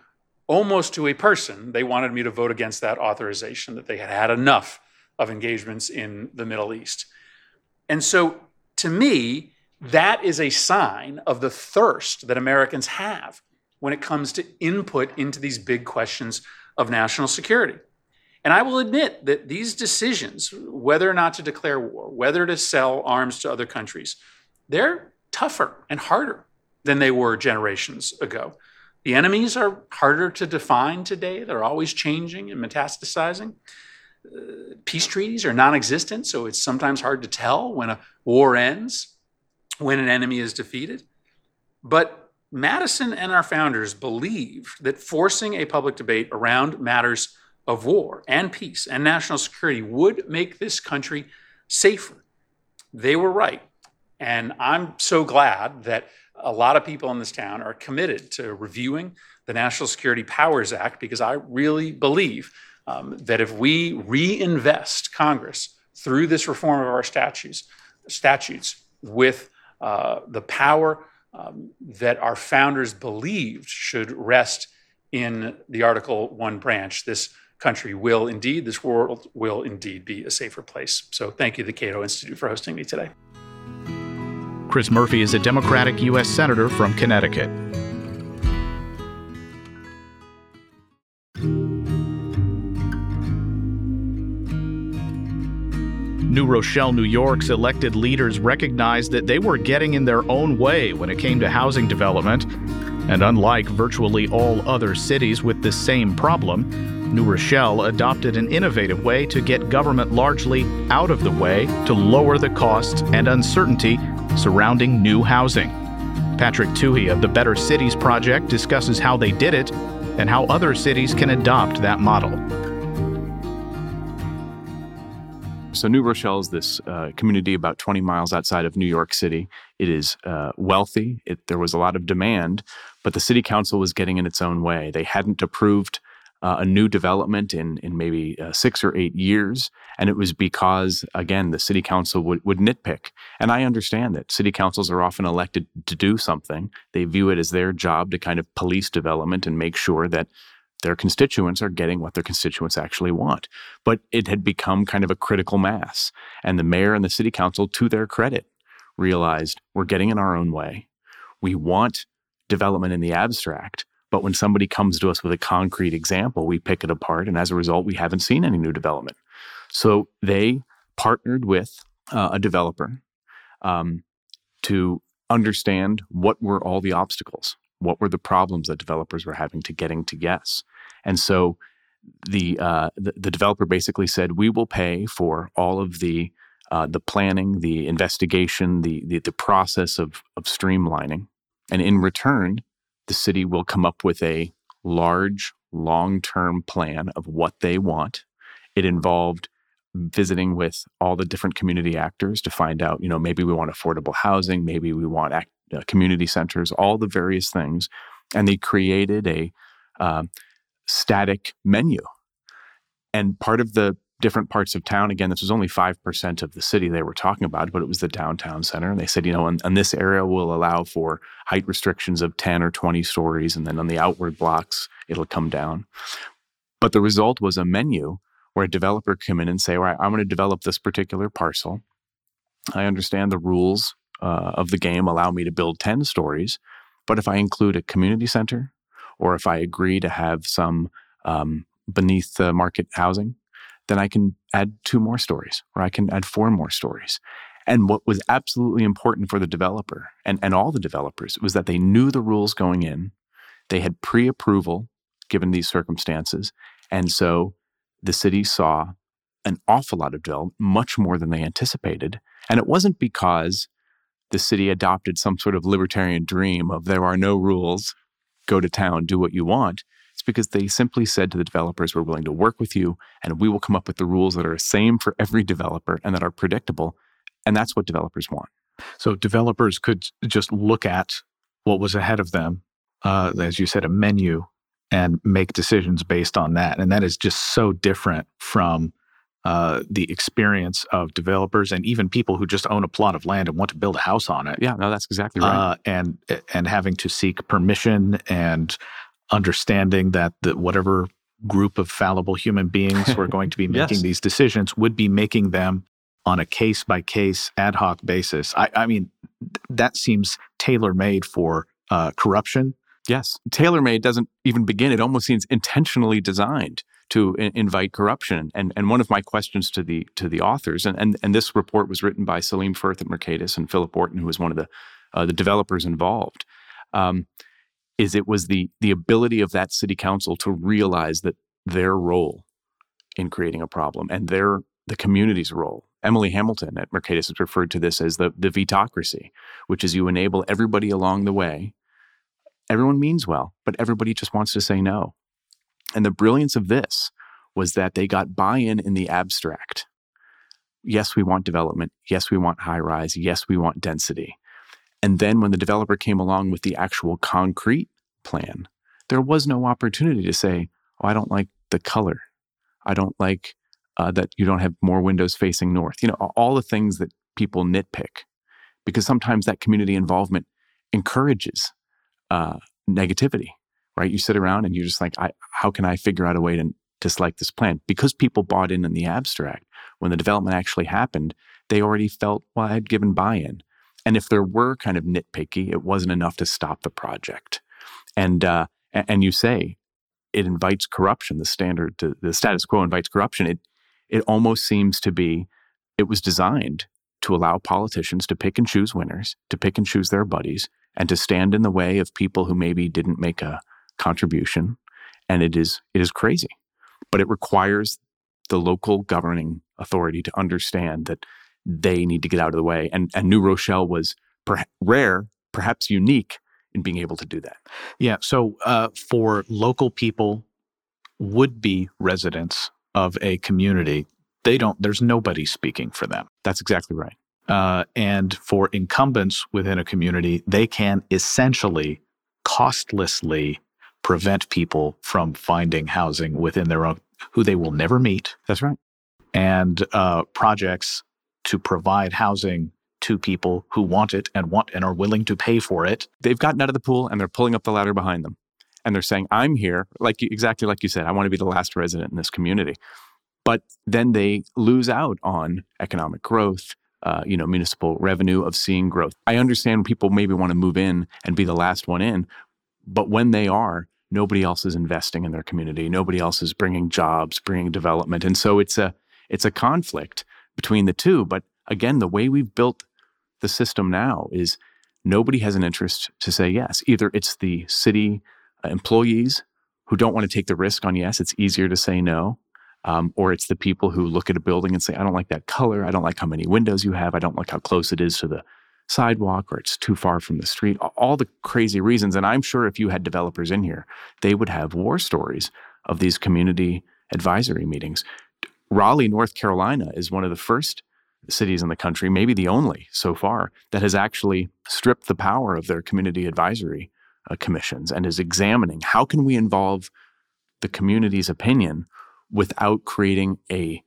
almost to a person, they wanted me to vote against that authorization, that they had had enough of engagements in the Middle East. And so, to me, that is a sign of the thirst that Americans have when it comes to input into these big questions of national security. And I will admit that these decisions, whether or not to declare war, whether to sell arms to other countries, they're tougher and harder than they were generations ago. The enemies are harder to define today. They're always changing and metastasizing. Peace treaties are non-existent, so it's sometimes hard to tell when a war ends, when an enemy is defeated. But Madison and our founders believed that forcing a public debate around matters of war and peace and national security would make this country safer. They were right. And I'm so glad that a lot of people in this town are committed to reviewing the National Security Powers Act, because I really believe that if we reinvest Congress through this reform of our statutes with the power that our founders believed should rest in the Article I branch, this world will indeed be a safer place. So thank you, the Cato Institute, for hosting me today. Chris Murphy is a Democratic U.S. Senator from Connecticut. New Rochelle, New York's elected leaders recognized that they were getting in their own way when it came to housing development. And unlike virtually all other cities with the same problem, New Rochelle adopted an innovative way to get government largely out of the way to lower the costs and uncertainty surrounding new housing. Patrick Tuohy of the Better Cities Project discusses how they did it and how other cities can adopt that model. So New Rochelle is this community about 20 miles outside of New York City. It is wealthy. There was a lot of demand, but the city council was getting in its own way. They hadn't approved a new development in maybe 6 or 8 years. And it was because, again, the city council would nitpick. And I understand that city councils are often elected to do something. They view it as their job to kind of police development and make sure that their constituents are getting what their constituents actually want. But it had become kind of a critical mass. And the mayor and the city council, to their credit, realized we're getting in our own way. We want development in the abstract, but when somebody comes to us with a concrete example, we pick it apart. And as a result, we haven't seen any new development. So they partnered with a developer to understand what were all the obstacles. What were the problems that developers were having to getting to yes? And so the developer basically said, we will pay for all of the planning, the investigation, the process of streamlining. And in return, the city will come up with a large, long-term plan of what they want. It involved visiting with all the different community actors to find out, maybe we want affordable housing, maybe we want community centers, all the various things. And they created a static menu. And part of the different parts of town, again, this was only 5% of the city they were talking about, but it was the downtown center. And they said, in this area, we'll allow for height restrictions of 10 or 20 stories. And then on the outward blocks, it'll come down. But the result was a menu where a developer come in and say, all right, I'm going to develop this particular parcel. I understand the rules of the game allow me to build 10 stories. But if I include a community center, or if I agree to have some beneath the market housing, then I can add 2 more stories, or I can add 4 more stories. And what was absolutely important for the developer and all the developers was that they knew the rules going in. They had pre-approval given these circumstances. And so the city saw an awful lot of development, much more than they anticipated. And it wasn't because the city adopted some sort of libertarian dream of there are no rules, go to town, do what you want. It's because they simply said to the developers, we're willing to work with you, and we will come up with the rules that are the same for every developer and that are predictable. And that's what developers want. So developers could just look at what was ahead of them, as you said, a menu, and make decisions based on that. And that is just so different from the experience of developers and even people who just own a plot of land and want to build a house on it. Yeah, no, that's exactly right. And having to seek permission and understanding that whatever group of fallible human beings who are going to be making Yes. these decisions would be making them on a case-by-case ad hoc basis. I mean, that seems tailor-made for corruption. Yes. Tailor-made doesn't even begin. It almost seems intentionally designed to invite corruption. And one of my questions to the authors, and this report was written by Salim Firth at Mercatus and Philip Orton, who was one of the developers involved, is it was the ability of that city council to realize that their role in creating a problem and the community's role. Emily Hamilton at Mercatus has referred to this as the vetocracy, which is you enable everybody along the way. Everyone means well, but everybody just wants to say no. And the brilliance of this was that they got buy-in in the abstract. Yes, we want development. Yes, we want high rise. Yes, we want density. And then when the developer came along with the actual concrete plan, there was no opportunity to say, oh, I don't like the color. I don't like that you don't have more windows facing north. All the things that people nitpick, because sometimes that community involvement encourages negativity, right? You sit around and you're just like, how can I figure out a way to dislike this plan? Because people bought in the abstract, when the development actually happened, they already felt, well, I had given buy-in. And if there were kind of nitpicky, it wasn't enough to stop the project. And you say it invites corruption. The status quo invites corruption. It almost seems to be, it was designed to allow politicians to pick and choose winners, to pick and choose their buddies, and to stand in the way of people who maybe didn't make a contribution. And it is crazy. But it requires the local governing authority to understand that they need to get out of the way. And New Rochelle was rare, perhaps unique, in being able to do that. Yeah. So for local people, would-be residents of a community, there's nobody speaking for them. That's exactly right. And for incumbents within a community, they can essentially costlessly prevent people from finding housing within their own, who they will never meet. That's right. And projects to provide housing to people who want it and are willing to pay for it. They've gotten out of the pool and they're pulling up the ladder behind them. And they're saying, I'm here, exactly like you said, I want to be the last resident in this community. But then they lose out on economic growth, municipal revenue of seeing growth. I understand people maybe want to move in and be the last one in, but when they are, nobody else is investing in their community. Nobody else is bringing jobs, bringing development. And so it's a conflict between the two. But again, the way we've built the system now is nobody has an interest to say yes. Either it's the city employees who don't want to take the risk on yes, it's easier to say no. Or it's the people who look at a building and say, I don't like that color. I don't like how many windows you have. I don't like how close it is to the sidewalk, or it's too far from the street. All the crazy reasons. And I'm sure if you had developers in here, they would have war stories of these community advisory meetings. Raleigh, North Carolina is one of the first cities in the country, maybe the only so far, that has actually stripped the power of their community advisory commissions and is examining how can we involve the community's opinion without creating a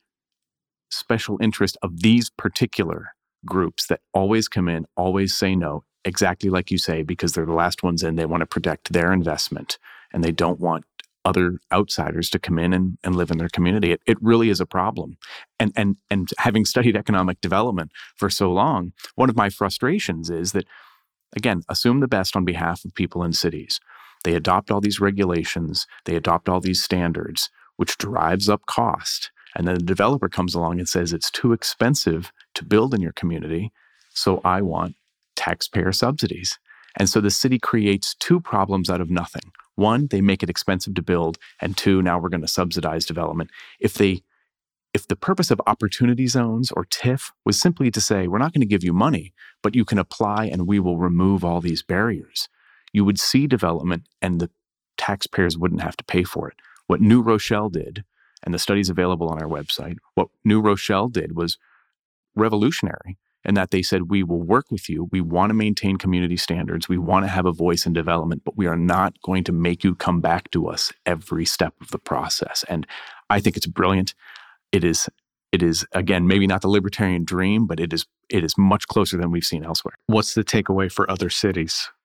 special interest of these particular groups that always come in, always say no, exactly like you say, because they're the last ones in. They want to protect their investment and they don't want other outsiders to come in and live in their community. It really is a problem. And having studied economic development for so long, one of my frustrations is that, again, assume the best on behalf of people in cities. They adopt all these regulations, they adopt all these standards, which drives up cost. And then the developer comes along and says, it's too expensive to build in your community, so I want taxpayer subsidies. And so the city creates two problems out of nothing. One, they make it expensive to build, and two, now we're going to subsidize development. If the purpose of opportunity zones or TIF was simply to say, we're not going to give you money, but you can apply and we will remove all these barriers, you would see development and the taxpayers wouldn't have to pay for it. What New Rochelle did, and the study's available on our website, what New Rochelle did was revolutionary in that they said, we will work with you. We want to maintain community standards. We want to have a voice in development, but we are not going to make you come back to us every step of the process. And I think it's brilliant. It is again, maybe not the libertarian dream, but it is much closer than we've seen elsewhere. What's the takeaway for other cities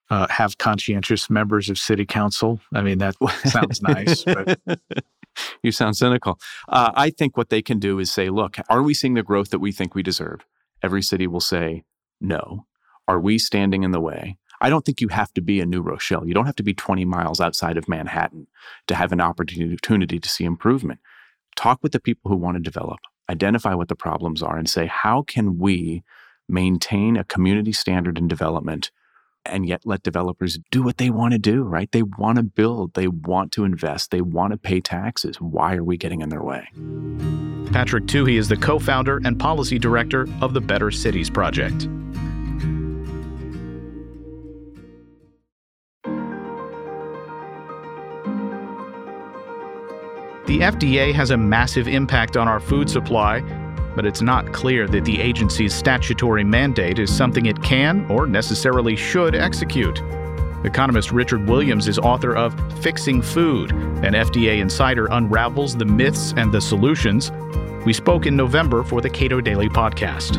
have conscientious members of city council. I mean, that sounds nice, but you sound cynical. I think what they can do is say, look, are we seeing the growth that we think we deserve? Every city will say no. Are we standing in the way? I don't think you have to be a New Rochelle. You don't have to be 20 miles outside of Manhattan to have an opportunity to see improvement. Talk with the people who want to develop, identify what the problems are, and say, how can we maintain a community standard in development and yet let developers do what they want to do, right? They want to build, they want to invest, they want to pay taxes. Why are we getting in their way? Patrick Tuohy is the co-founder and policy director of the Better Cities Project. The FDA has a massive impact on our food supply, but it's not clear that the agency's statutory mandate is something it can or necessarily should execute. Economist Richard Williams is author of Fixing Food, an FDA insider unravels the myths and the solutions. We spoke in November for the Cato Daily Podcast.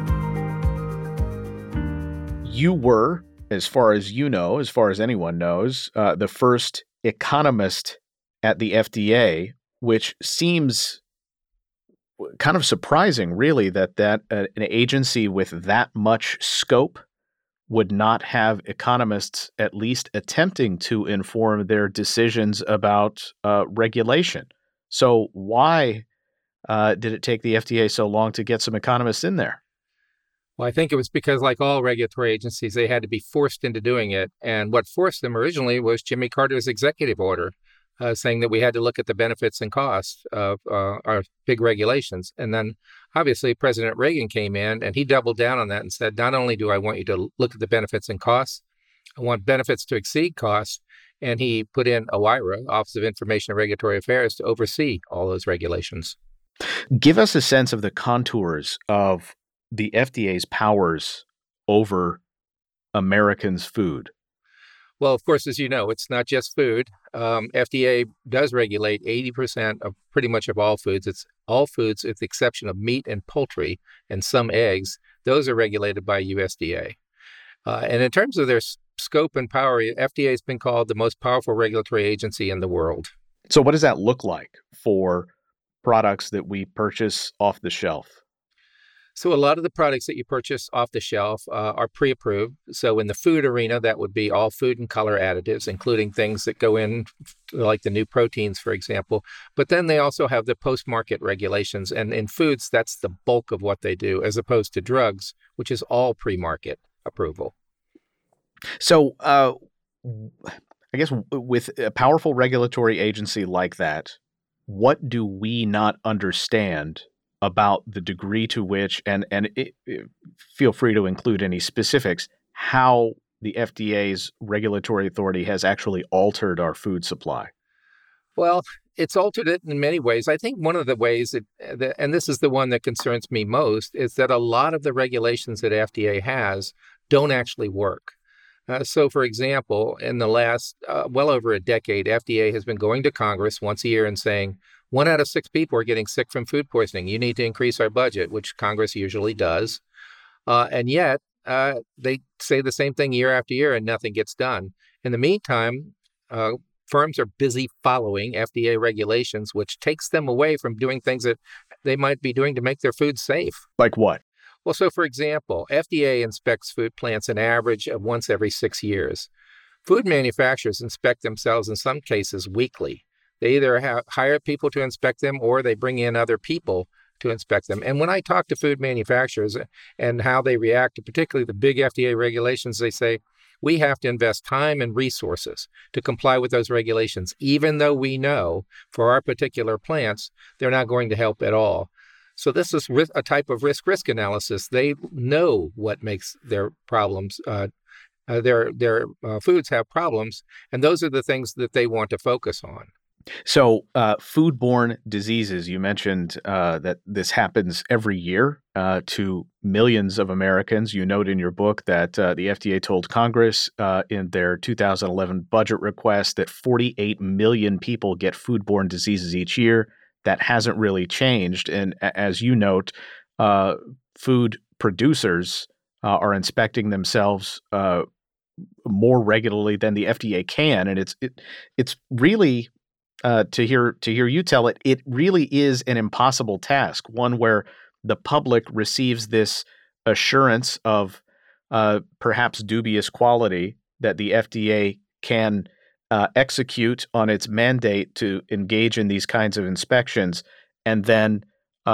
You were, as far as you know, as far as anyone knows, the first economist at the FDA, which seems kind of surprising, really, that an agency with that much scope would not have economists at least attempting to inform their decisions about regulation. So why did it take the FDA so long to get some economists in there? Well, I think it was because, like all regulatory agencies, they had to be forced into doing it. And what forced them originally was Jimmy Carter's executive order, saying that we had to look at the benefits and costs of our big regulations. And then obviously President Reagan came in and he doubled down on that and said, not only do I want you to look at the benefits and costs, I want benefits to exceed costs. And he put in OIRA, Office of Information and Regulatory Affairs, to oversee all those regulations. Give us a sense of the contours of the FDA's powers over Americans' food. Well, of course, as you know, it's not just food. FDA does regulate 80% of pretty much of all foods. It's all foods with the exception of meat and poultry and some eggs. Those are regulated by USDA. And in terms of their scope and power, FDA has been called the most powerful regulatory agency in the world. So what does that look like for products that we purchase off the shelf? So a lot of the products that you purchase off the shelf are pre-approved. So in the food arena, that would be all food and color additives, including things that go in, like the new proteins, for example. But then they also have the post-market regulations. And in foods, that's the bulk of what they do, as opposed to drugs, which is all pre-market approval. So I guess with a powerful regulatory agency like that, what do we not understand about the degree to which, and feel free to include any specifics, how the FDA's regulatory authority has actually altered our food supply? Well, it's altered it in many ways. I think one of the ways, and this is the one that concerns me most, is that a lot of the regulations that FDA has don't actually work. So, for example, in the last well over a decade, FDA has been going to Congress once a year and saying, 1 out of 6 people are getting sick from food poisoning. You need to increase our budget, which Congress usually does. And yet, they say the same thing year after year and nothing gets done. In the meantime, firms are busy following FDA regulations, which takes them away from doing things that they might be doing to make their food safe. Like what? Well, so for example, FDA inspects food plants an average of once every 6 years. Food manufacturers inspect themselves in some cases weekly. They either hire people to inspect them or they bring in other people to inspect them. And when I talk to food manufacturers and how they react to particularly the big FDA regulations, they say, we have to invest time and resources to comply with those regulations, even though we know for our particular plants, they're not going to help at all. So this is a type of risk analysis. They know what makes their problems, their foods have problems, and those are the things that they want to focus on. So foodborne diseases, you mentioned that this happens every year to millions of Americans. You note in your book that the FDA told Congress in their 2011 budget request that 48 million people get foodborne diseases each year. That hasn't really changed. And as you note, food producers are inspecting themselves more regularly than the FDA can, and it's really to hear you tell it, it really is an impossible task, one where the public receives this assurance of perhaps dubious quality that the FDA can execute on its mandate to engage in these kinds of inspections, and then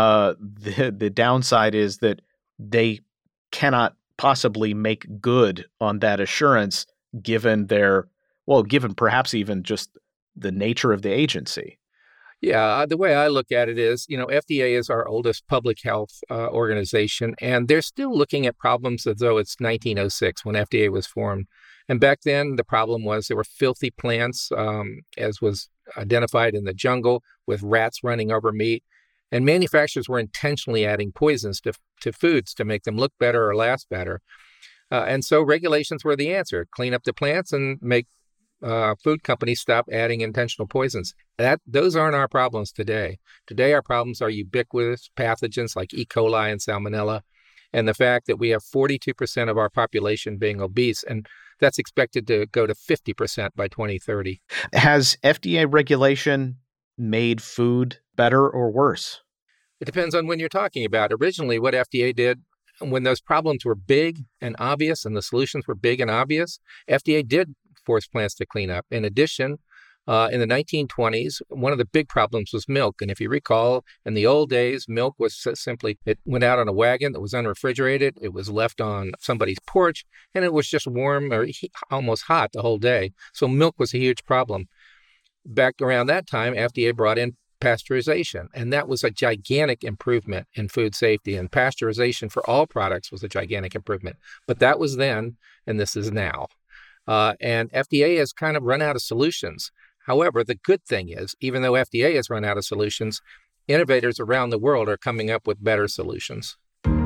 the downside is that they cannot possibly make good on that assurance given perhaps even just the nature of the agency. Yeah, the way I look at it is, FDA is our oldest public health organization, and they're still looking at problems as though it's 1906 when FDA was formed. And back then, the problem was there were filthy plants, as was identified in the jungle, with rats running over meat. And manufacturers were intentionally adding poisons to foods to make them look better or last better. And so regulations were the answer. Clean up the plants and make food companies stop adding intentional poisons. Those aren't our problems today. Today, our problems are ubiquitous pathogens like E. coli and Salmonella, and the fact that we have 42% of our population being obese, and that's expected to go to 50% by 2030. Has FDA regulation made food better or worse? It depends on when you're talking about. Originally, what FDA did, when those problems were big and obvious and the solutions were big and obvious, FDA did force plants to clean up. In addition, in the 1920s, one of the big problems was milk. And if you recall, in the old days, milk was simply, it went out on a wagon that was unrefrigerated. It was left on somebody's porch, and it was just warm or almost hot the whole day. So milk was a huge problem. Back around that time, FDA brought in pasteurization, and that was a gigantic improvement in food safety. And pasteurization for all products was a gigantic improvement. But that was then, and this is now. And FDA has kind of run out of solutions. However, the good thing is, even though FDA has run out of solutions, innovators around the world are coming up with better solutions.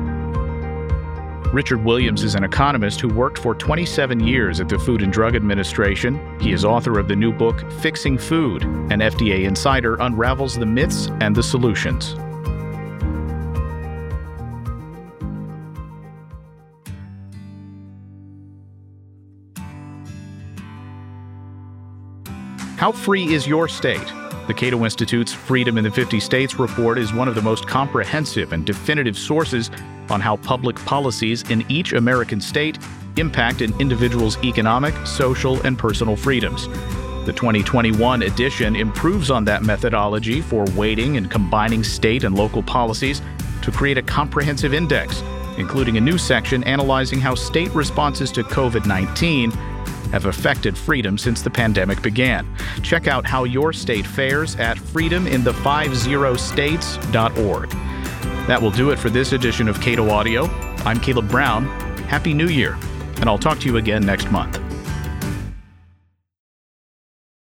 Richard Williams is an economist who worked for 27 years at the Food and Drug Administration. He is author of the new book, Fixing Food. An FDA insider unravels the myths and the solutions. How free is your state? The Cato Institute's Freedom in the 50 States report is one of the most comprehensive and definitive sources on how public policies in each American state impact an individual's economic, social, and personal freedoms. The 2021 edition improves on that methodology for weighting and combining state and local policies to create a comprehensive index, including a new section analyzing how state responses to COVID-19 have affected freedom since the pandemic began. Check out how your state fares at freedomin50states.org. That will do it for this edition of Cato Audio. I'm Caleb Brown. Happy New Year, and I'll talk to you again next month.